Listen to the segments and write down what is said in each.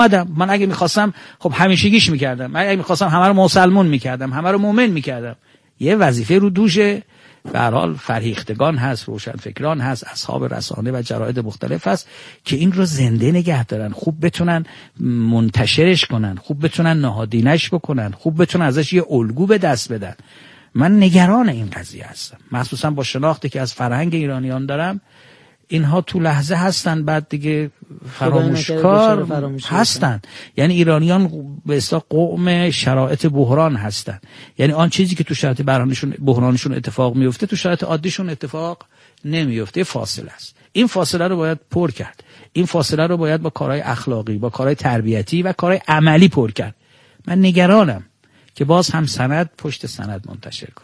من اگه میخواستم خب همیشگیش میکردم، من اگه میخواستم همه رو مسلمون میکردم، همه رو مؤمن میکردم. یه وظیفه رو دوشه. به هر حال فرهیختگان هست، روشنفکران هست، اصحاب رسانه و جراید مختلف هست که این رو زنده نگه دارن، خوب بتونن منتشرش کنن، خوب بتونن نهادینش بکنن، خوب بتونن ازش یه الگو به دست بدن. من نگران این قضیه هستم، مخصوصا با شناختی که از فرهنگ ایرانیان دارم. اینها تو لحظه هستن، بعد دیگه فراموشکار هستن. یعنی ایرانیان به اصطلاح قوم شرایط بحران هستن. یعنی آن چیزی که تو شرایط بحرانشون اتفاق میفته تو شرایط عادیشون اتفاق نمیفته. فاصله است. این فاصله رو باید پر کرد. این فاصله رو باید با کارهای اخلاقی، با کارهای تربیتی و کارهای عملی پر کرد. من نگرانم که باز هم سند پشت سند منتشر کنن.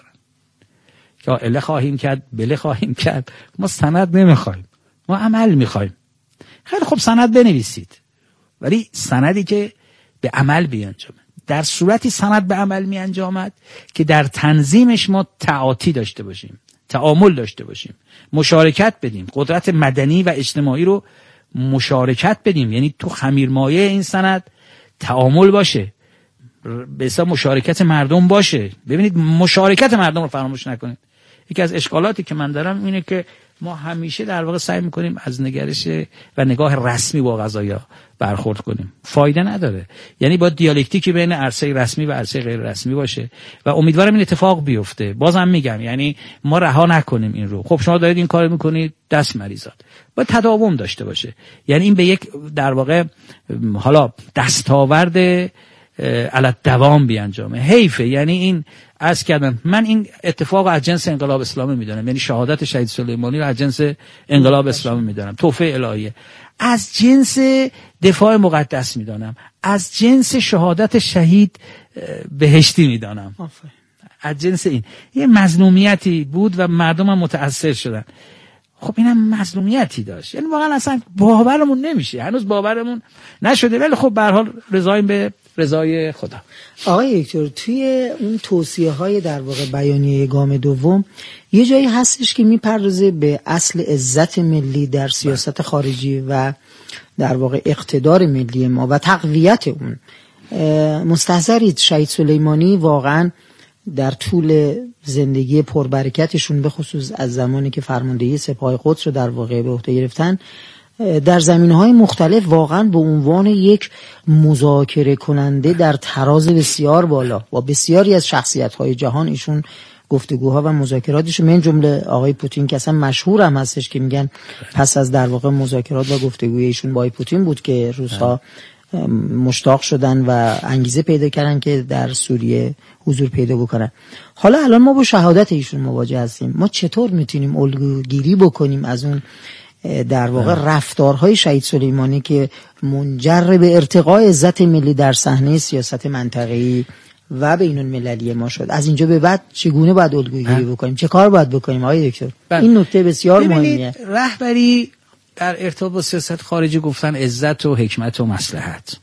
یا اله خواهیم کرد، بله خواهیم کرد. ما سند نمیخوایم، ما عمل میخوایم. خیلی خوب سند بنویسید، ولی سندی که به عمل بیانجامد. در صورتی سند به عمل می انجامد که در تنظیمش ما تعاطی داشته باشیم، تعامل داشته باشیم، مشارکت بدیم، قدرت مدنی و اجتماعی رو مشارکت بدیم. یعنی تو خمیرمایه این سند تعامل باشه، به حساب مشارکت مردم باشه. ببینید مشارکت مردم رو فراموش نکنید. یکی از اشکالاتی که من دارم اینه که ما همیشه در واقع سعی میکنیم از نگرش و نگاه رسمی با قضایا برخورد کنیم. فایده نداره. یعنی با دیالکتیکی بین عرصه رسمی و عرصه غیر رسمی باشه و امیدوارم این اتفاق بیفته. بازم میگم یعنی ما رها نکنیم این رو. خب شما دارید این کارو میکنید، دست مریزاد. باید تداوم داشته باشه. یعنی این به یک در واقع حالا دستاورد علی دوام بیانجامه. حیفه. یعنی این عرض کردم من این اتفاق از جنس انقلاب اسلامی میدونم. یعنی شهادت شهید سلیمانی رو از جنس انقلاب اسلامی میدونم، تحفه الهیه. از جنس دفاع مقدس میدونم، از جنس شهادت شهید بهشتی میدونم. از جنس این یه مظلومیتی بود و مردم هم متأثر شدن. خب اینم مظلومیتی داشت. یعنی واقعا اصلا باورمون نمیشه، هنوز باورمون نشده. ولی خب به هر حال رضاییم به رضای خدا. آقای دکتر توی اون توصیه‌های در واقع بیانیه گام دوم یه جایی هستش که میپردازه به اصل عزت ملی در سیاست خارجی و در واقع اقتدار ملی ما و تقویت اون. مستحضرید شهید سلیمانی واقعا در طول زندگی پربرکتشون به خصوص از زمانی که فرماندهی سپاه قدس رو در واقع به عهده گرفتن در زمینه‌های مختلف واقعا به عنوان یک مذاکره کننده در تراز بسیار بالا با بسیاری از شخصیت‌های جهان ایشون گفتگوها و مذاکراتش، من جمله آقای پوتین که اصلا مشهور هم هستش که میگن پس از در واقع مذاکرات و گفتگوی ایشون با آقای پوتین بود که روس‌ها مشتاق شدن و انگیزه پیدا کردن که در سوریه حضور پیدا بکنن. حالا الان ما با شهادت ایشون مواجه هستیم. ما چطور میتونیم الگوگیری بکنیم از اون در واقع رفتارهای شهید سلیمانی که منجر به ارتقاء عزت ملی در صحنه سیاست منطقه‌ای و بین المللی ما شد؟ از اینجا به بعد چگونه باید الگوگیری بکنیم؟ چه کار باید بکنیم آقای دکتر؟ این نکته بسیار مهمه. رهبری در ارتباط با سیاست خارجی گفتن عزت و حکمت و مصلحت.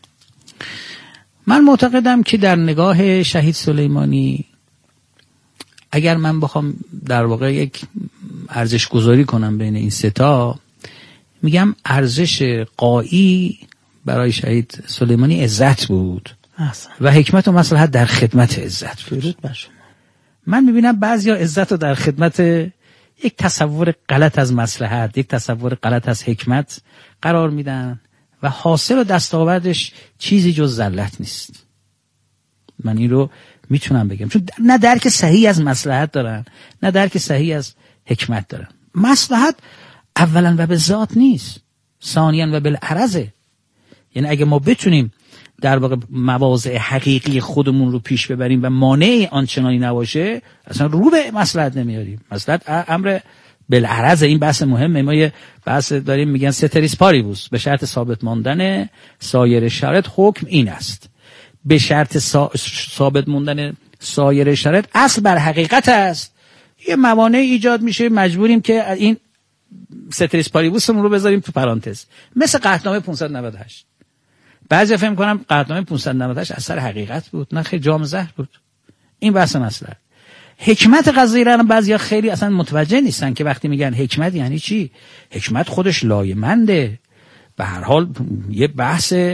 من معتقدم که در نگاه شهید سلیمانی اگر من بخوام در واقع یک ارزش گذاری کنم بین این سه تا، میگم ارزش غایی برای شهید سلیمانی عزت بود و حکمت و مصلحت در خدمت عزت بود. من میبینم بعضیا عزت رو در خدمت یک تصور غلط از مصلحت، یک تصور غلط از حکمت قرار میدن و حاصل و دستاوردش چیزی جز ذلت نیست. من این رو میتونم بگم، چون نه درک صحیح از مصلحت دارن، نه درک صحیح از حکمت دارن. مصلحت اولا و به ذات نیست، ثانیاً و بالعرضه. یعنی اگه ما بتونیم در واقع مواضع حقیقی خودمون رو پیش ببریم و مانع آنچنانی نباشه، اصلا رو به مصلحت نمیاریم. مصلحت امر بالعرض. این بحث مهمه. ما یه بحث داریم میگن ستریس پاریبوس، به شرط ثابت ماندن سایر شرایط حکم این است. به شرط ثابت موندن سایر شرایط اصل بر حقیقت است. یه موانع ایجاد میشه، مجبوریم که این ستریس پاریبوسمون رو بذاریم تو پرانتز. مثل قطعنامه 598. بعضی فهم کنم قطعنامه 598 اثر حقیقت بود، نه خیلی جام زهر بود. این بحث مصلحت. حکمت قضیه را بعضیا خیلی اصلا متوجه نیستن که وقتی میگن حکمت یعنی چی. حکمت خودش لایه‌منده. به هر حال یه بحث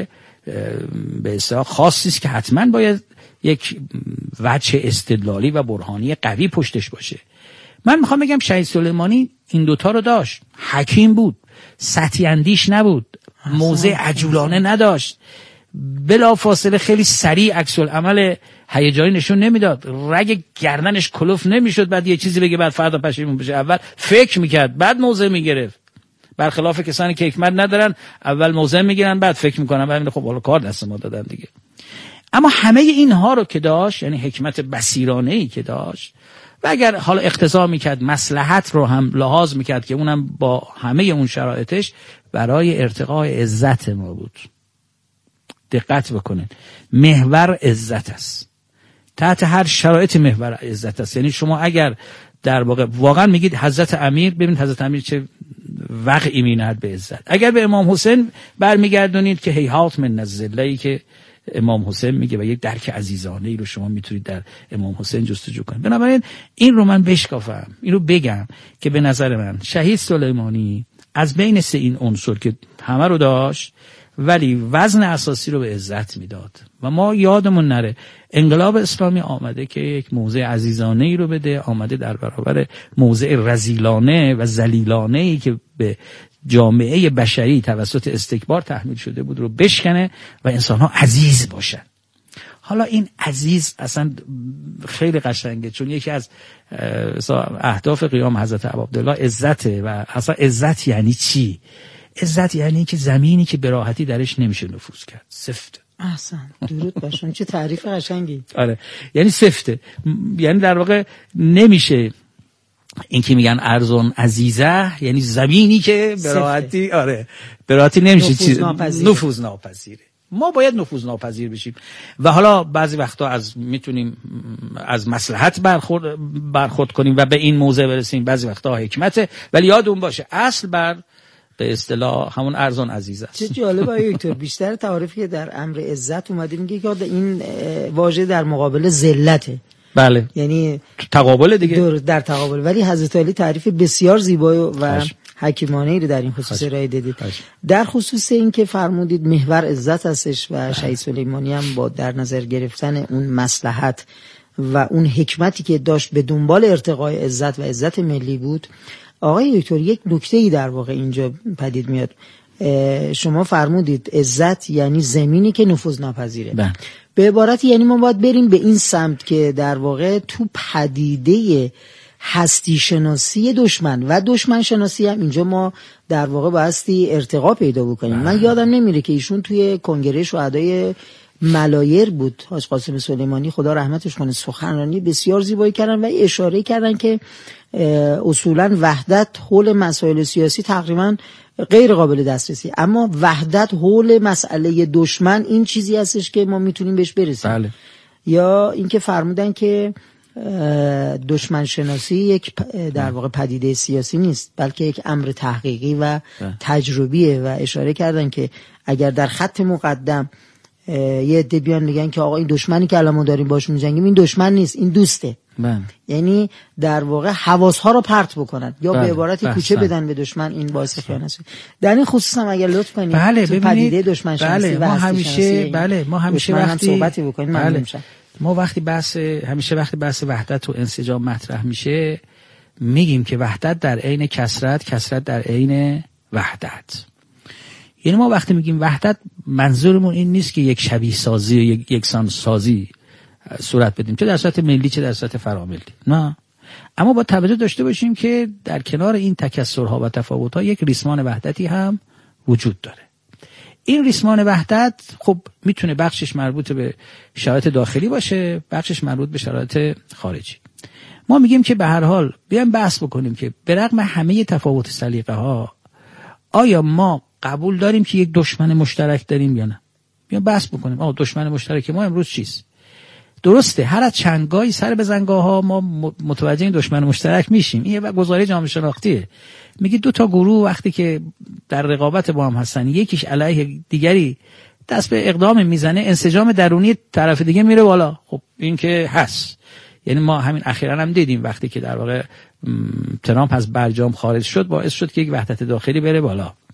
به اصطلاح خاصی است که حتما باید یک وجه استدلالی و برهانی قوی پشتش باشه. من میخوام بگم شهید سلیمانی این دوتا رو داشت. حکیم بود، سطحی اندیش نبود، موضع عجولانه نداشت، بلا فاصله خیلی سریع عکس العمل هیجانی نشون نمیداد، رگ گردنش کلوف نمیشد بعد یه چیزی بگه بعد فردا پشیمون بشه. اول فکر میکرد بعد موضع میگرفت، برخلاف کسانی که حکمت ندارن اول موضع میگیرن بعد فکر میکنن بعد خب حالا کار دست ما دادن دیگه. اما همه اینها رو که داشت، یعنی حکمت بصیرانه‌ای که داشت و اگر حالا اقتضا میکرد مصلحت رو هم لحاظ میکرد که اونم با همه اون شرایطش برای ارتقای عزت ما بود. دقت بکنید، محور عزت است، تحت هر شرایط محور عزت است. یعنی شما اگر در واقع واقعا میگید حضرت امیر، ببینید حضرت امیر چه وقعی مینهد به عزت. اگر به امام حسین برمیگردونید که هیهات من الذله‌ای که امام حسین میگه و یک درک عزیزانه ای رو شما میتونید در امام حسین جستجو کنید. بنابراین این رو من بشکافم، این رو بگم که به نظر من شهید سلیمانی از بین سه این عنصر که همه رو داشت ولی وزن اساسی رو به عزت میداد و ما یادمون نره انقلاب اسلامی آمده که یک موضع عزیزانه ای رو بده، آمده در برابر موضع رذیلانه و ذلیلانه ای که به جامعه بشری توسط استکبار تحمیل شده بود رو بشکنه و انسان‌ها عزیز باشن. حالا این عزیز اصلا خیلی قشنگه، چون یکی از اهداف قیام حضرت عبدالله عزته و اصلا عزت یعنی چی؟ عزت یعنی که زمینی که به راحتی درش نمیشه نفوذ کرد، سفته. احسن، درود باشون، چه تعریف قشنگی. آره، یعنی سفته، یعنی در واقع نمیشه این که میگن ارزون عزیزه، یعنی زمینی که به راحتی به راحتی نمیشه نفوذ ناپذیره. ما باید نفوذ ناپذیر بشیم و حالا بعضی وقتا میتونیم از مصلحت برخورد کنیم و به این موضع برسیم، بعضی وقتا حکمته، ولی یادمون باشه اصل بر به اصطلاح همون ارزان عزیز است. چه جالب آقای دکتر، بیشتر تعریفی که در امر عزت اومده میگه که این واژه در مقابل ذلته. بله، یعنی تقابل دیگه، در تقابل. ولی حضرت علی تعریف بسیار زیبا و حکیمانه‌ای رو در این خصوص ارائه دادید. در خصوص این که فرمودید محور عزت هستش و شهید سلیمانی هم با در نظر گرفتن اون مصلحت و اون حکمتی که داشت به دنبال ارتقای عزت و عزت ملی بود. آقای دکتر، یک نکته‌ای در واقع اینجا پدید میاد. شما فرمودید عزت یعنی زمینی که نفوذ ناپذیره. به عبارتی یعنی ما باید بریم به این سمت که در واقع تو پدیده هستی شناسی دشمن و دشمن شناسی هم اینجا ما در واقع بایستی ارتقا پیدا بکنیم. من یادم نمیره که ایشون توی کنگره شهدای ملایر بود، حاج قاسم سلیمانی خدا رحمتش کنه، سخنرانی بسیار زیبایی کردن و اشاره کردن که اصولا وحدت حول مسائل سیاسی تقریبا غیر قابل دسترسی، اما وحدت حول مسئله دشمن این چیزی هستش که ما میتونیم بهش برسیم. بله. یا اینکه فرمودن که دشمن شناسی یک در واقع پدیده سیاسی نیست بلکه یک امر تحقیقی و تجربیه و اشاره کردن که اگر در خط مقدم یه عده بیان میگن که آقا این دشمنی که الان ما داریم باش میجنگیم این دشمن نیست، این دوسته. یعنی در واقع حواسها رو پرت بکنن یا به عبارت کوچه بدن به دشمن، این باعث خیانت است. در این خصوص هم اگر لطف کنید پدیده دشمن شناسی و هستی شناسی ما همیشه وقتی صحبتی بکنیم ممنون میشم. ما وقتی وقتی بحث وحدت و انسجام مطرح میشه میگیم که وحدت در عین کثرت، کثرت در عین وحدت. یعنی ما وقتی میگیم وحدت منظورمون این نیست که یک شبیه سازی و یک یکسان سازی صورت بدیم، چه در سطح ملی چه در سطح فراملی، نه. اما با توجه داشته باشیم که در کنار این تکثرها و تفاوت‌ها یک ریسمان وحدتی هم وجود داره. این ریسمان وحدت خب میتونه بخشش مربوط به شرایط داخلی باشه، بخشش مربوط به شرایط خارجی. ما میگیم که به هر حال بیایم بحث بکنیم که به رغم همه تفاوت سلیقه‌ها آیا ما قبول داریم که یک دشمن مشترک داریم یا نه؟ بیایم بحث بکنیم آقا دشمن مشترک ما امروز چیست؟ درسته هر از چندگاهی سر به زنگاه‌ها ما متوجه این دشمن مشترک میشیم. این یه گزاره جامعه شناختیه. میگه دو تا گروه وقتی که در رقابت با هم هستن، یکیش علیه دیگری دست به اقدام میزنه، انسجام درونی طرف دیگه میره بالا. خب این که هست. یعنی ما همین اخیراً هم دیدیم وقتی که در واقع ترامپ از برجام خارج شد باعث شد که یک وحدت داخلی بره بالا.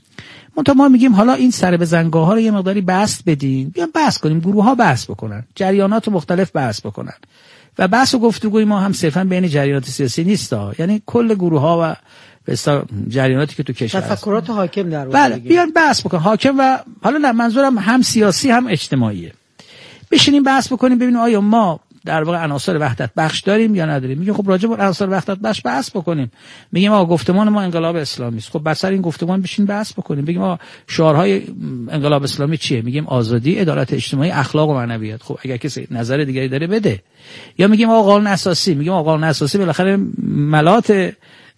ما میگیم حالا این سر بزنگاه ها رو یه مقداری بسط بدیم، بیان بحث کنیم، گروه ها بحث بکنن، جریانات مختلف بحث بکنن و بحث و گفتگوی ما هم صرفا بین جریانات سیاسی نیست، یعنی کل گروه ها و به اصطلاح جریاناتی که تو کشور هست، تفکرات حاکم در واقع بله بیان بحث بکنن، حاکم و حالا نه منظورم هم سیاسی هم اجتماعیه، بشینیم بحث بکنیم ببینیم آیا ما در واقع عناصر وحدت بخش داریم یا نداریم. میگه خب راجع به عناصر وحدت بخش بحث بکنیم، میگیم آقا گفتمان ما انقلاب اسلامی است، خب بر سر این گفتمان بشین بحث بکنیم، بگیم آقا شعارهای انقلاب اسلامی چیه، میگیم آزادی، عدالت اجتماعی، اخلاق و معنویات. خب اگر کسی نظر دیگری داره بده. یا میگیم آقا قانون اساسی، میگیم آقا قانون اساسی بالاخره ملات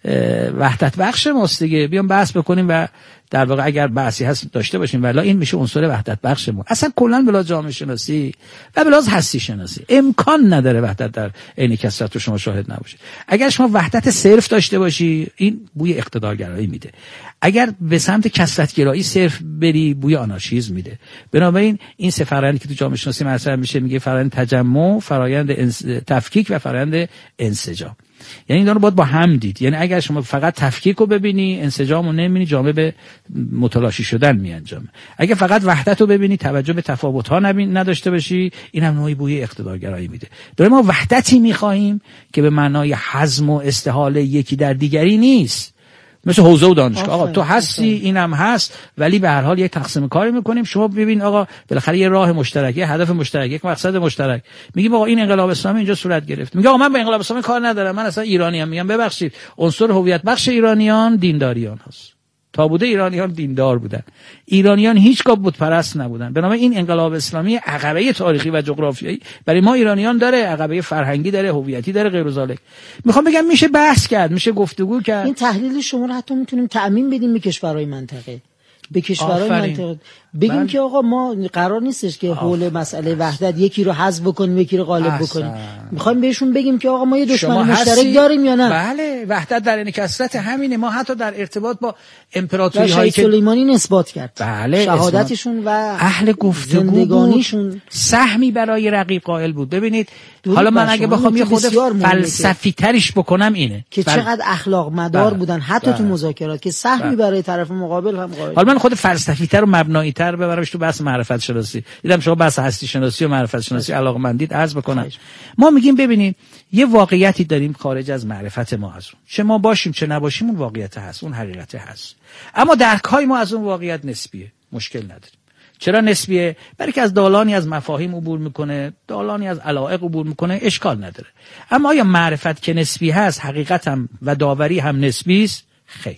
وحدت بخش ماست دیگه، بیام بحث بکنیم و در واقع اگر بحثی هست داشته باشیم، ولی این میشه عنصر وحدت بخش ما. اصلا کلا بلا جامعه شناسی و بلا هستی شناسی امکان نداره وحدت در عین کثرت رو شما شاهد نباشید. اگر شما وحدت صرف داشته باشی این بوی اقتدارگرایی میده، اگر به سمت کثرت گرایی صرف بری بوی آنارشیسم میده. بنابراین این سه فرآیندی که تو جامعه شناسی مطرح میشه، میگه فرآیند تجمع، فرآیند تفکیک و فرآیند انسجام. یعنی اینا رو باید با هم دید. یعنی اگر شما فقط تفکیک رو ببینی، انسجام رو نمیبینی، جامعه به متلاشی شدن میانجامه. اگر فقط وحدت رو ببینی، توجه به تفاوت ها نداشته باشی، این هم نوعی بوی اقتدارگرایی میده. داره ما وحدتی میخواهیم که به معنای حزم و استحاله یکی در دیگری نیست، مثل حوزه و دانشگاه. آقا تو هستی، اینم هست، ولی به هر حال یک تقسیم کاری میکنیم. شما ببین آقا بالاخره یه راه مشترک، یه هدف مشترک، یک مقصد مشترک. میگیم آقا این انقلاب اسلامی اینجا صورت گرفت، میگه آقا من به انقلاب اسلامی کار ندارم، من اصلا ایرانی ام. میگم ببخشید، عنصر هویت بخش ایرانیان دینداریان هست. تا بوده ایرانیان دیندار بودن، ایرانیان هیچگاه بت پرست نبودن. بنابراین این انقلاب اسلامی عقبه تاریخی و جغرافیایی برای ما ایرانیان داره، عقبه فرهنگی داره، هویتی داره، غیر ذالک. میخوام بگم میشه بحث کرد، میشه گفتگو کرد. این تحلیل شما رو حتی میتونیم تعمیم بدیم به کشورهای منطقه، به کشورهای منطقه بگیم که آقا ما قرار نیستش که حول مسئله وحدت یکی رو حذف بکنیم یکی رو غالب بکنیم. میخوایم بهشون بگیم که آقا ما یه دشمن مشترک داریم یا نه. بله، وحدت در این کثرت همینه. ما حتی در ارتباط با امپراتوری هایی که سلیمانی نسبت کرد، بله، شهادتشون و اهل گفتگو بود، سهمی برای رقیب قائل بود. ببینید حالا من اگه بخوام یه خود فلسفی ترش بکنم اینه که چقدر اخلاق مدار بودن حتی تو مذاکرات که سهمی برای طرف مقابل هم قائل. حالا من خود فلسفی تر و مبنایی تر ببرمش تو بحث معرفت شناسی. دیدم شما بحث هستی شناسی و معرفت شناسی علاقه‌مندید، عرض بکنم. ما میگیم ببینید یه واقعیتی داریم خارج از معرفت ما، از اون چه ما باشیم چه نباشیم اون واقعیت هست، اون حقیقت هست، اما درک‌های ما از اون واقعیت نسبیه. مشکل نداریم. چرا نسبیه؟ برای که از دالانی از مفاهیم عبور میکنه، دالانی از علایق عبور میکنه، اشکال نداره. اما آیا معرفت که نسبی هست حقیقت هم و داوری هم نسبی است؟ خیر.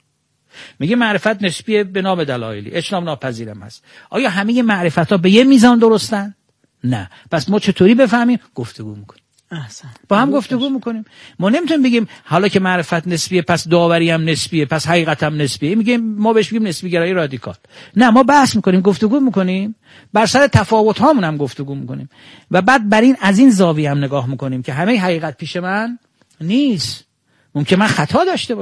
میگه معرفت نسبیه به نام دلایلی، اجتناب ناپذیرم هست. آیا همه معرفت‌ها به یه میزان درستن؟ نه. پس ما چطوری بفهمیم؟ گفتگو میکنیم. با هم گفتگو میکنیم. ما نمیتونیم بگیم حالا که معرفت نسبیه پس داوری هم نسبیه، پس حقیقت هم نسبیه. میگیم ما بهش میگیم نسبی گرایی رادیکال. نه، ما بحث میکنیم، گفتگو میکنیم، بر سر تفاوت هامون هم گفتگو میکنیم و بعد بر این از این زاویه هم نگاه میکنیم که همه حقیقت پیش من نیست. ممکن من خطا داشته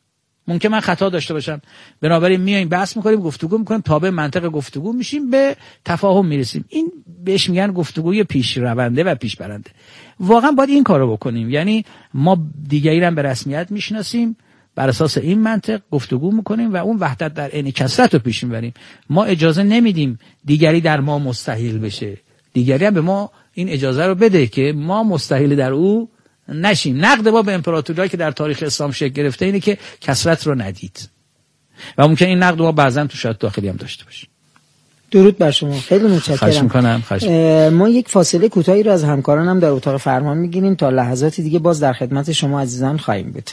باشم. بنابراین میایم بحث میکنیم، گفتگو میکنیم، تابع منطق گفتگو میشیم، به تفاهم میرسیم. این بهش میگن گفتگوی پیش رونده و پیش برنده. واقعا باید این کارو بکنیم. یعنی ما دیگری رو به رسمیت میشناسیم، بر اساس این منطق گفتگو میکنیم و اون وحدت در عین کثرت رو پیش میبریم. ما اجازه نمیدیم دیگری در ما مستحیل بشه. دیگری هم به ما این اجازه رو بده که ما مستحیل در او نشیم. نقد ما به امپراتوریایی که در تاریخ اسلام شکل گرفته اینه که کثرت رو ندید و ممکن این نقد ما بعضن تو شاید داخلی هم داشته باشیم. درود بر شما، خیلی متشکرم. خواهش میکنم. ما یک فاصله کوتاهی رو از همکارانم در اتاق فرمان میگیریم تا لحظاتی دیگه باز در خدمت شما عزیزان خواهیم بود.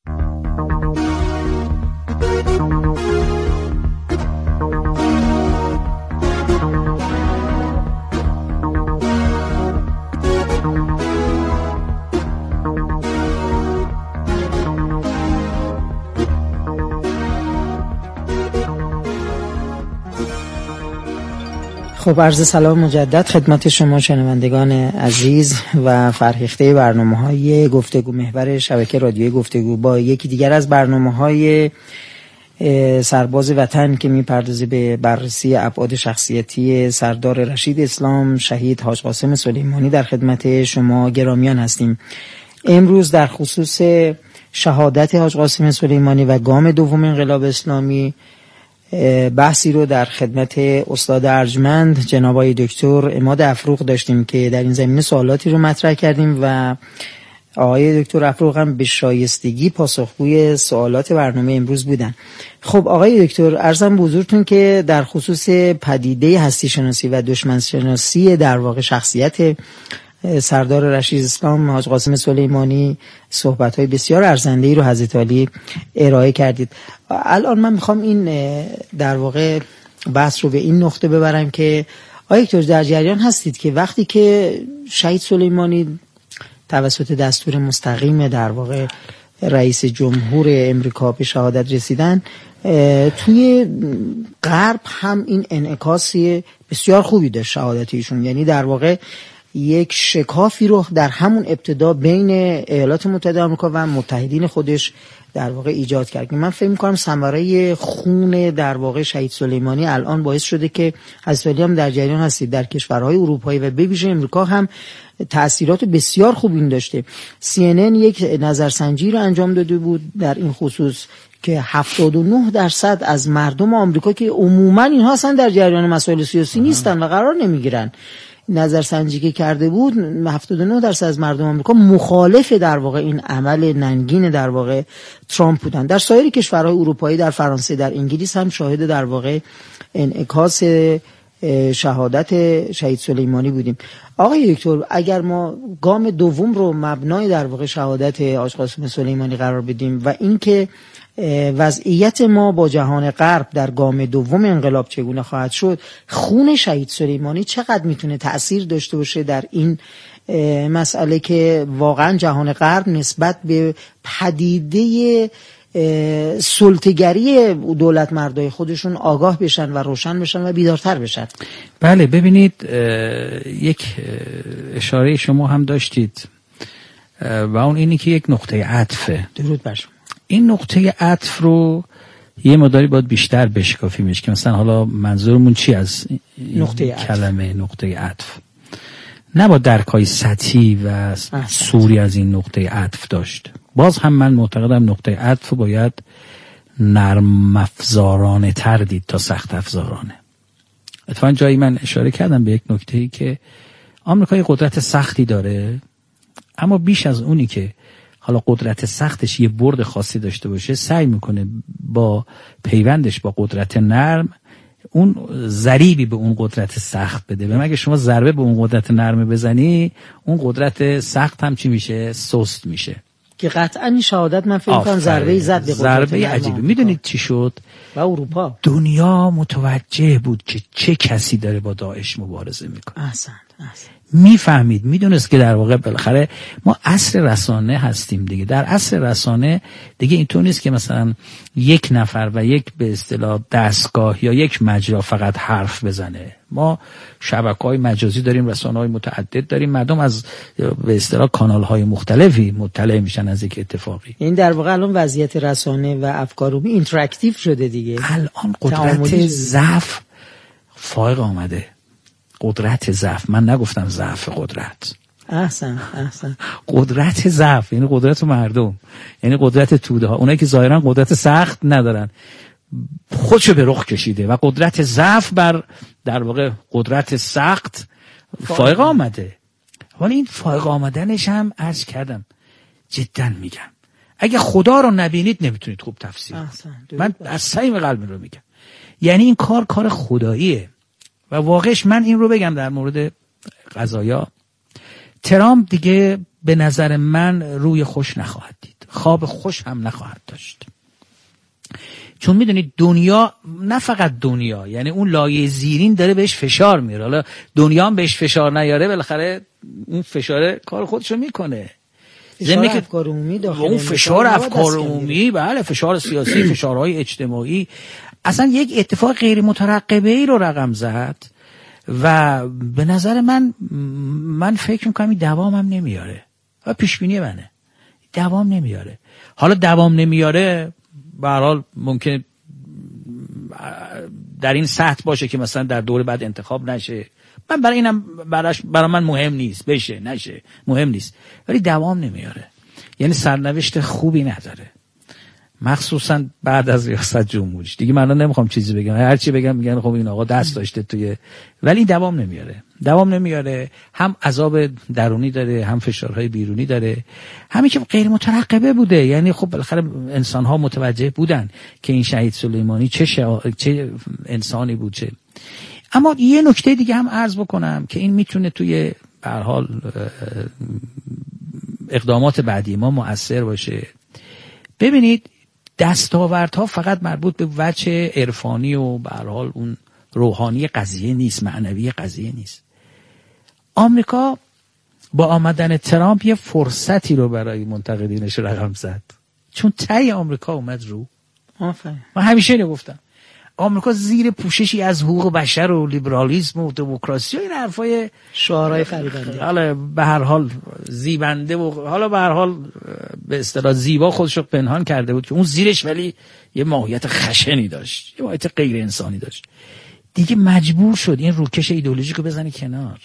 خب عرض سلام مجدد خدمت شما شنوندگان عزیز و فرهیخته برنامه‌های گفتگو محور شبکه رادیوی گفتگو با یکی دیگر از برنامه‌های سرباز وطن که می‌پردازه به بررسی ابعاد شخصیتی سردار رشید اسلام شهید حاج قاسم سلیمانی. در خدمت شما گرامیان هستیم. امروز در خصوص شهادت حاج قاسم سلیمانی و گام دوم انقلاب اسلامی بحثی رو در خدمت استاد ارجمند جناب آقای دکتر عماد افروق داشتیم که در این زمینه سوالاتی رو مطرح کردیم و آقای دکتر افروق هم به شایستگی پاسخگوی سوالات برنامه امروز بودن. خب آقای دکتر، عرضم به حضورتون که در خصوص پدیده هستی شناسی و دشمن شناسی در واقع شخصیت سردار رشید اسلام حاج قاسم سلیمانی صحبت‌های بسیار ارزنده‌ای رو حضرت عالی ارائه کردید. الان من میخوام این در واقع بحث رو به این نقطه ببرم که آقای دکتر در جریان هستید که وقتی که شهید سلیمانی توسط دستور مستقیم در واقع رئیس جمهور امریکا به شهادت رسیدن، توی غرب هم این انعکاسی بسیار خوبی داشت شهادت ایشون، یعنی در واقع یک شکافی رو در همون ابتدا بین ایالات متحده آمریکا و متحدین خودش در واقع ایجاد کرد. من فکر می‌کنم ثمره خون در واقع شهید سلیمانی الان باعث شده که حضرت علی هم در جریان هستید در کشورهای اروپایی و به ویژه امریکا هم تأثیرات بسیار خوبی داشته. CNN یک نظرسنجی رو انجام داده بود در این خصوص که 79% از مردم آمریکا که عموما اینها اصلا در جریان مسائل سیاسی نیستن و قرار نمیگیرن، نظرسنجی که کرده بود 79% از مردم آمریکا مخالف در واقع این عمل ننگین در واقع ترامپ بودن. در سایر کشورهای اروپایی، در فرانسه، در انگلیس هم شاهد در واقع انعکاس شهادت شهید سلیمانی بودیم. آقای دکتر، اگر ما گام دوم رو مبنای در واقع شهادت حاج قاسم سلیمانی قرار بدیم و اینکه وضعیت ما با جهان غرب در گام دوم انقلاب چگونه خواهد شد، خون شهید سلیمانی چقدر میتونه تأثیر داشته باشه در این مسئله که واقعا جهان غرب نسبت به پدیده سلطه‌گری دولت مردای خودشون آگاه بشن و روشن بشن و بیدارتر بشن؟ بله، ببینید یک اشاره شما هم داشتید و اون اینی که یک نقطه عطفه. درود بر شما. این نقطه عطف رو یه مقداری باید بیشتر بشکافیمش که مثلا حالا منظورمون چی از نقطه کلمه نقطه عطف. نباید درکای سطحی و سوری از این نقطه عطف داشت. باز هم من معتقدم نقطه عطف باید نرم افزارانه تر دید تا سخت افزارانه. اتفاقا جایی من اشاره کردم به یک نکته‌ای که آمریکا یه قدرت سختی داره، اما بیش از اونی که حالا قدرت سختش یه برد خاصی داشته باشه، سعی میکنه با پیوندش با قدرت نرم اون ضریبی به اون قدرت سخت بده. و مگه شما ضربه به اون قدرت نرم بزنی، اون قدرت سخت هم چی میشه؟ سست میشه. که قطعا این شهادت من فکر کنم ضربه زد به قدرت ضربه عجیبه. میدونید چی شد؟ و اروپا دنیا متوجه بود که چه کسی داره با داعش مبارزه میکنه. احسنت. میفهمید، میدونست که در واقع بالاخره ما عصر رسانه هستیم دیگه. در عصر رسانه دیگه اینطور نیست که مثلا یک نفر و یک به اصطلاح دستگاه یا یک مجرا فقط حرف بزنه. ما شبکه‌های مجازی داریم، رسانه‌های متعدد داریم، مردم از به اصطلاح کانال‌های مختلفی مطلع میشن از یک اتفاقی. این در واقع الان وضعیت رسانه و افکار عمومی اینتراکتیو شده دیگه. الان قدرت ضعف فائق آمده. قدرت ضعف، من نگفتم ضعف قدرت. احسن. قدرت ضعف یعنی قدرت مردم، یعنی قدرت توده ها، اونایی که ظاهرا قدرت سخت ندارن خودشو به رخ کشیده و قدرت ضعف بر در واقع قدرت سخت فائق آمده. ولی این فائق آمدنش هم عرض کردم، جدا میگم اگه خدا رو نبینید نمیتونید خوب تفسیر کنید. من از صمیم قلب رو میگم، یعنی این کار خداییه. و واقعش من این رو بگم در مورد قضایا، ترامپ دیگه به نظر من روی خوش نخواهد دید، خواب خوش هم نخواهد داشت. چون میدونید دنیا، نه فقط دنیا، یعنی اون لایه زیرین داره بهش فشار میاره. حالا دنیا هم بهش فشار نیاره، بالاخره اون فشار کار خودشو میکنه. فشار افکار عمومی داخل اون فشار افکار عمومی، بله، فشار سیاسی، فشارهای اجتماعی، اصلا یک اتفاق غیر مترقبه ای رو رقم زد و به نظر من فکر میکنم این دوام هم نمیاره و پیش بینی منه دوام نمیاره. حالا دوام نمیاره به هر حال ممکنه در این سطح باشه که مثلا در دور بعد انتخاب نشه. من برای اینم برای من مهم نیست، بشه نشه مهم نیست، ولی دوام نمیاره، یعنی سرنوشت خوبی نداره. مخصوصا بعد از ریاست جمهوریش. دیگه من نمیخوام چیزی بگم، هر چی بگم میگن خب این آقا دست داشته توی، ولی دوام نمیاره. هم عذاب درونی داره، هم فشارهای بیرونی داره، همین که غیر مترقبه بوده. یعنی خب بالاخره انسان ها متوجه بودن که این شهید سلیمانی چه انسانی بود. چه اما یه نکته دیگه هم عرض بکنم که این میتونه توی به هر حال اقدامات بعدی ما مؤثر باشه. ببینید دستاوردها فقط مربوط به وجه عرفانی و به هر حال اون روحانی قضیه نیست، معنوی قضیه نیست. آمریکا با آمدن ترامپ یه فرصتی رو برای منتقدینش رقم زد، چون تای آمریکا اومد رو. من همیشه اینو گفتم، آمریکا زیر پوششی از حقوق بشر و لیبرالیسم و دموکراسی و این حرفای شعارهای فریبنده، حالا به هر حال زیبنده و حالا به هر حال به اصطلاح زیبا خودشو پنهان کرده بود که اون زیرش ولی یه ماهیت خشنی داشت، یه ماهیت غیر انسانی داشت. دیگه مجبور شد این روکش ایدئولوژیکو بزنه کنار.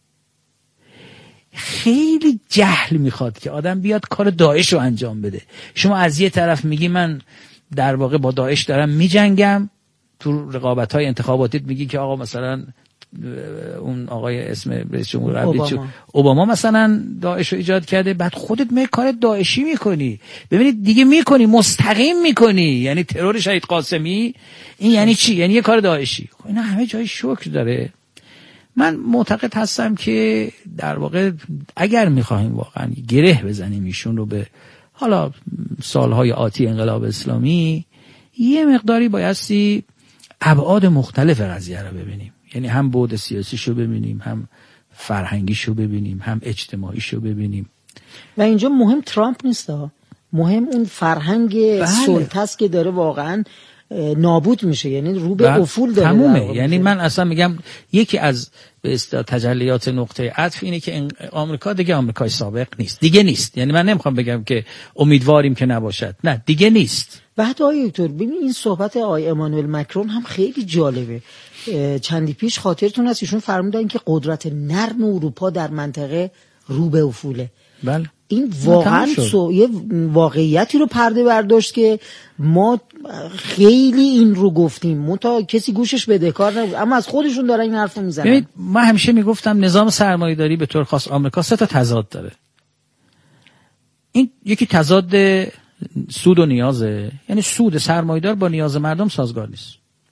خیلی جهل میخواد که آدم بیاد کار داعش رو انجام بده. شما از یه طرف میگی من در واقع با داعش دارم میجنگم، تو رقابت‌های انتخاباتیت میگی که آقا مثلا اون آقای اسم رئیس جمهور اوباما مثلا داعش رو ایجاد کرده، بعد خودت می کار داعشی میکنی. ببینید دیگه میکنی، مستقیم میکنی، یعنی ترور شهید قاسمی این یعنی چی؟ یعنی یه کار داعشی. خب اینا همه جای شوک داره. من معتقد هستم که در واقع اگر میخوایم واقعا گره بزنیم ایشون رو به حالا سالهای آتی انقلاب اسلامی، یه مقداری بایستی ابعاد مختلف قضیه رو ببینیم. یعنی هم بعد سیاسیشو ببینیم، هم فرهنگیشو ببینیم، هم اجتماعیشو ببینیم. و اینجا مهم ترامپ نیست، مهم اون فرهنگ سلطه است که داره واقعا نابود میشه، یعنی رو به افول داره تمومه. یعنی من اصلا میگم یکی از به اصطلاح تجلیات نقطه عطف اینه که آمریکا دیگه آمریکای سابق نیست، دیگه نیست. یعنی من نمیخوام بگم که امیدواریم که نباشد، نه دیگه نیست. و حتی آقای دکتر ببین این صحبت آقای امانوئل مکرون هم خیلی جالبه. چندی پیش خاطرتون هست ایشون فرمودن که قدرت نرم اروپا در منطقه رو به افوله. بله. این واقعا یه واقعیتی رو پرده برداشت که ما خیلی این رو گفتیم، منتها کسی گوشش بدهکار نبود، اما از خودشون دارن این حرفو میزنن. ببینید من همیشه میگفتم نظام سرمایه‌داری به طور خاص آمریکا 3 تا تضاد داره. این یکی تضاد سود و نیازه، یعنی سود سرمایه‌دار با نیاز مردم سازگار نیست.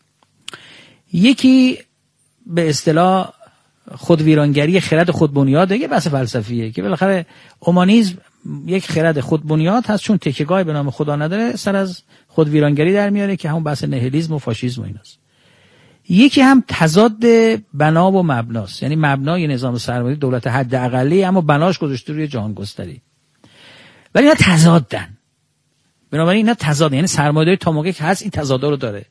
یکی به اصطلاح خودویرانگری خرد خودبنیاده، یه بحث فلسفیه که بالاخره اومانیسم یک خرد خودبنیاد هست، چون تکیه‌گاهی به نام خدا نداره سر از خودویرانگری در میاره که همون بحث نهیلیسم و فاشیسم و ایناست. یکی هم تضاد بنا و مبناست، یعنی مبنای نظام سرمایه‌داری دولت حداقلی اما بناش گذاشته روی جهان گستری، ولی اینا تضادن. بنابراین اینا تضاد، یعنی سرمایه‌داری تا موقعی که هست این تضادها رو داره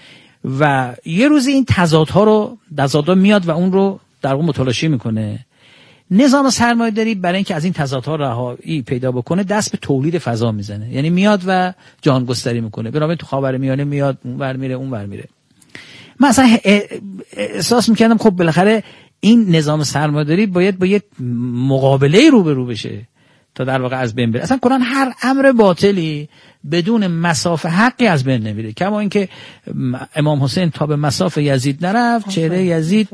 و یه روزی این تضادها میاد و اون رو در واقع متلاشی میکنه. نظام سرمایه‌داری برای اینکه از این تضادها رهایی پیدا بکنه دست به تولید فضا میزنه، یعنی میاد و جهان گستری میکنه. بنابراین تو خاورمیانه میاد اون ور میره اون ور میره. من اصلا احساس میکردم خب بالاخره این نظام سرمایه‌داری باید با یک مقابله روبرو بشه تا در واقع از بین بره. اصلا قرآن هر امر باطلی بدون مصاف حقی از بین نمیره. کما اینکه امام حسین تا به مصاف یزید نرفت چهره یزید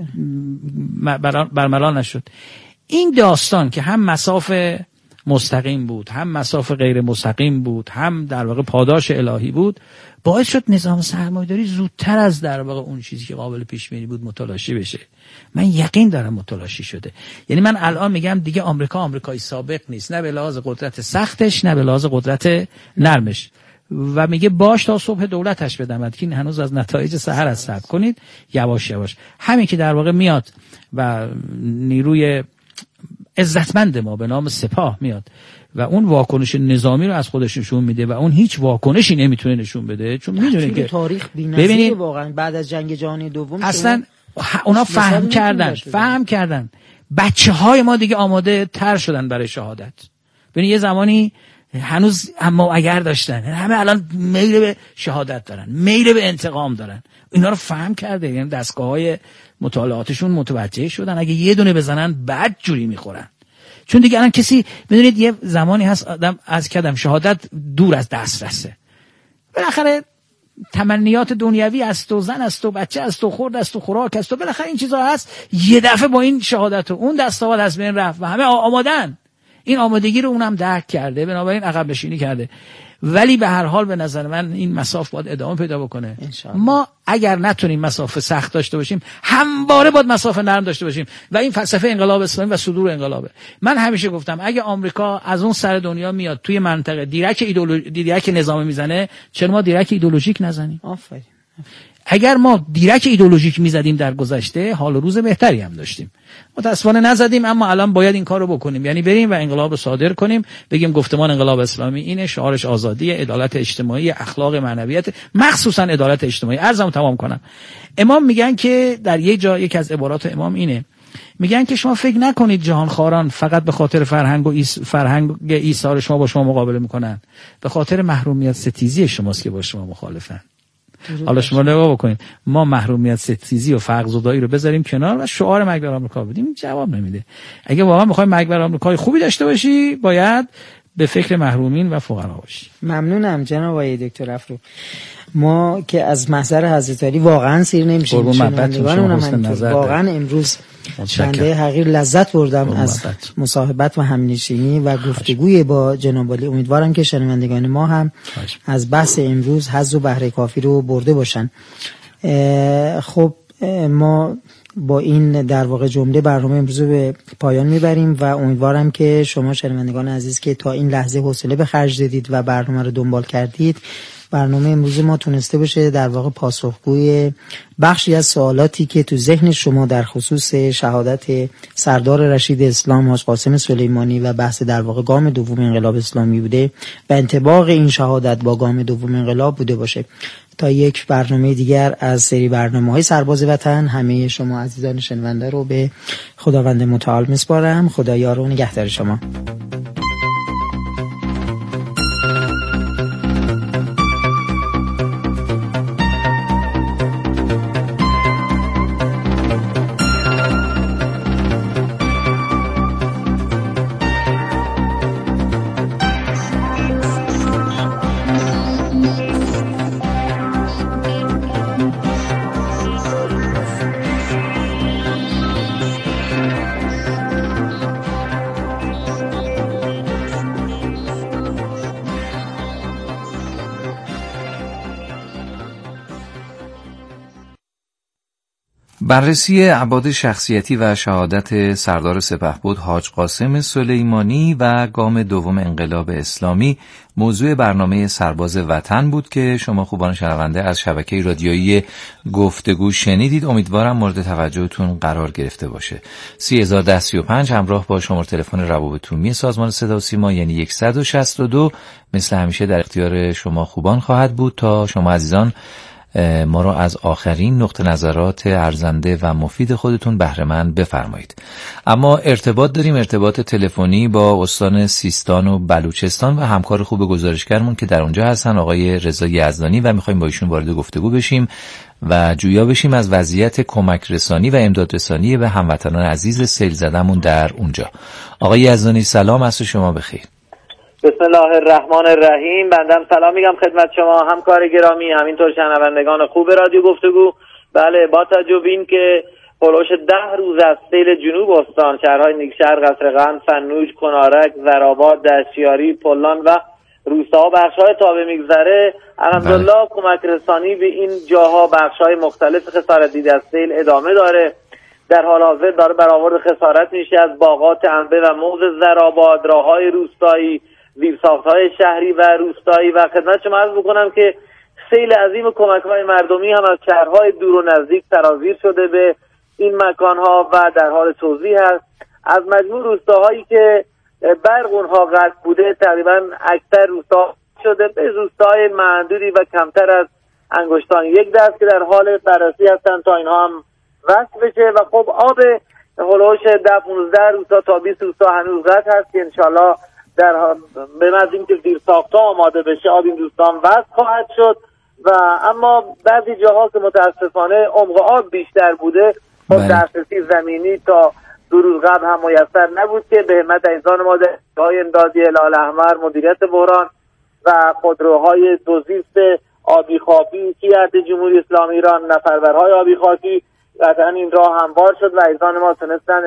برملا نشد. این داستان که هم مصاف مستقیم بود، هم مصاف غیر مستقیم بود، هم در واقع پاداش الهی بود، باعث شد نظام سرمایه‌داری زودتر از در واقع اون چیزی که قابل پیش بینی بود متلاشی بشه. من یقین دارم متلاشی شده. یعنی من الان میگم دیگه آمریکای سابق نیست، نه به لحاظ قدرت سختش نه به لحاظ قدرت نرمش، و میگه باش تا صبح دولتش بدمد که این هنوز از نتایج سحر از صبر کنید یواش یواش. همین که در واقع میاد و نیروی عزتمند ما به نام سپاه میاد و اون واکنش نظامی رو از خودش نشون میده و اون هیچ واکنشی نمیتونه نشون بده، چون میدونه که تاریخ بی‌نظیر واقعا بعد از جنگ جهانی دوم اصلا اونا فهم کردن بچه‌های ما دیگه آماده تر شدن برای شهادت. ببین یه زمانی هنوز اما اگر داشتن، همه الان میل به شهادت دارن، میل به انتقام دارن. اینا رو فهم کرده، یعنی دستگاه‌های مطالعاتشون متوجه شدن اگه یه دونه بزنن بد جوری میخورن. چون دیگه الان کسی، میدونید یه زمانی هست آدم از کدم شهادت دور از دسترسه، بالاخره تمنیات دنیوی است و زن است و بچه است و خورد است و خوراک است و بالاخره این چیزا هست. یه دفعه با این شهادت و اون دستاورد از بین رفت و همه آمادن. این آمادگی رو اونم درک کرده، بنابراین عقب نشینی کرده. ولی به هر حال به نظر من این مساف باید ادامه پیدا بکنه. ما اگر نتونیم مساف سخت داشته باشیم، همواره باید مساف نرم داشته باشیم و این فلسفه انقلاب اسلامی و صدور انقلابه. من همیشه گفتم اگه آمریکا از اون سر دنیا میاد توی منطقه دیرک نظامی میزنه، چرا ما دیرک ایدئولوژیک نزنیم؟ آفرین. اگر ما دیرک ایدئولوژیک میزدیم در گذشته، حال و روز بهتری هم داشتیم. متاسفانه نزدیم، اما الان باید این کارو بکنیم، یعنی بریم و انقلاب رو صادر کنیم، بگیم گفتمان انقلاب اسلامی اینه، شعارش آزادی، عدالت اجتماعی، اخلاق، معنویت، مخصوصا عدالت اجتماعی. عرضم تمام کنم. امام میگن که در یک جا، یک از عبارات امام اینه، میگن که شما فکر نکنید جهانخواران فقط به خاطر فرهنگ ایثار شما با شما مقابله میکنن، به خاطر محرومیت ستیزی شماست که با شما مخالفن. حالا شما نگاه بکنید، ما محرومیت ستیزی و فقر زدایی رو بذاریم کنار و شعار مرگ بر آمریکا بدیم، جواب نمیده. اگه واقعا میخوای مرگ بر آمریکای خوبی داشته باشی، باید به فکر محرومین و فقرا باشی. ممنونم جناب آقای دکتر افرو. ما که از محضر حضرت علی واقعا سیر نمیشیم، واقعا امروز بنده حقیر لذت بردم از مصاحبت و همنشینی و گفتگوی با جناب علی. امیدوارم که شنوندگان ما هم از بحث امروز حظ و بهره کافی رو برده باشن. خب ما با این در واقع جمله برنامه امروز رو به پایان میبریم و امیدوارم که شما شنوندگان عزیز که تا این لحظه حوصله به خرج دادید و برنامه رو دنبال کردید، برنامه امروز ما تونسته باشه در واقع پاسخگوی بخشی از سوالاتی که تو ذهن شما در خصوص شهادت سردار رشید اسلام حاج قاسم سلیمانی و بحث در واقع گام دوم انقلاب اسلامی بوده و انطباق این شهادت با گام دوم انقلاب بوده باشه. تا یک برنامه دیگر از سری برنامه‌های سرباز وطن، همه شما عزیزان شنونده رو به خداوند متعال میسپارم. خدا یار و نگهدار شما. بررسی ابعاد شخصیتی و شهادت سردار سپهبد حاج قاسم سلیمانی و گام دوم انقلاب اسلامی موضوع برنامه سرباز وطن بود که شما خوبان شنونده از شبکه رادیویی گفتگو شنیدید. امیدوارم مورد توجهتون قرار گرفته باشه. 301035 همراه با شماره تلفن روابط عمومی سازمان صدا و سیما یعنی 162 مثل همیشه در اختیار شما خوبان خواهد بود تا شما عزیزان ما را از آخرین نقطه نظرات ارزنده و مفید خودتون بهره مند بفرمایید. اما ارتباط داریم، ارتباط تلفنی با استان سیستان و بلوچستان و همکار خوب گزارشگرمون که در اونجا هستن آقای رضا یزدانی و میخوایم با ایشون وارد گفتگو بشیم و جویا بشیم از وضعیت کمک رسانی و امداد رسانی به هموطنان عزیز سیل زدمون در اونجا. آقای یزدانی سلام، عصر شما بخیر. بسم الله الرحمن الرحیم. بندم سلام میگم خدمت شما همکار گرامی، همینطور شنوندگان خوب رادیو گفتگو. بله، با توجه به این که هولوش 10 روز از سیل جنوب استان شهرهای نیکشهر، قصرقند، فنوش، کنارک، زرآباد، دشتیاری، پلان و روستاها بخش‌های تابع میگذره، الحمدلله کمک رسانی به این جاها بخش‌های مختلف خسارت دیده از سیل ادامه داره. در حال حاضر داره برآورد خسارت میشه از باغات انبه و موز زرآباد، راه‌های روستایی، زیرساخت‌های شهری و روستایی. و خدمت شما عرض بکنم که سیل عظیم کمک‌های مردمی هم از شهرهای دور و نزدیک سرازیر شده به این مکان‌ها و در حال توزیع هست. از مجموع روستاهایی که برق اونها قطع بوده تقریبا اکثر روستا شده به روستاهای معدودی و کمتر از انگشتان یک دست که در حال بررسی هستن تا اینها هم وصل بشه. و خب آب هولوش 10-15 روستا تا 20 روستا هنوز قطع هست که انشالله در به محض اینکه زیرساخت‌ها آماده بشه آب این دوستان وصل خواهد شد. و اما بعضی جاها که متاسفانه عمق آب بیشتر بوده خب دسترسی زمینی تا 2 روز قبل هم میسر نبود که به همت عزیزان ما در جای امدادی هلال احمر، مدیریت بحران و خودروهای دوزیست آبی خاکی که ارتش جمهوری اسلامی ایران، نفربرهای آبی خاکی، قطعا این راه هموار شد و ایزان ما تونستن